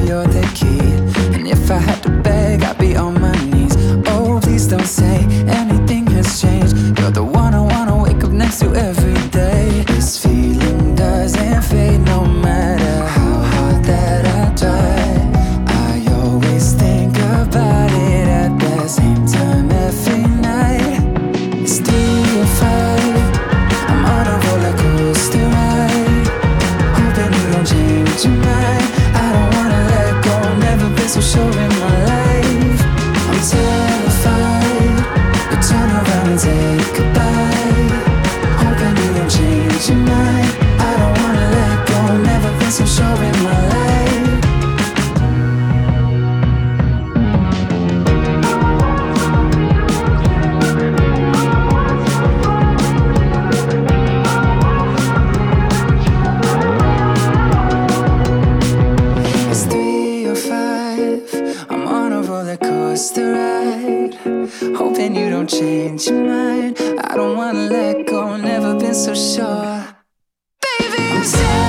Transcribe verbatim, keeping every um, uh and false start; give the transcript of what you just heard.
you're the key. And if I had to beg, I'd be on my knees. Oh, please don't say anything has changed. You're the one I wanna wake up next to every day. This feeling doesn't fade no matter how hard that I try. I always think about it at the same time every night. It's three or five, I'm on a roller coaster ride, hoping you don't change your mind. I don't wanna let go, never been so sure in my life. I'm terrified, you turn around and say goodbye, hoping you don't change your mind. I don't wanna let go, never been so sure in my life. It's three or five, I'm on a roller coaster ride, hoping you don't change your mind. I don't wanna let go, never been so sure. Baby, I'm sad.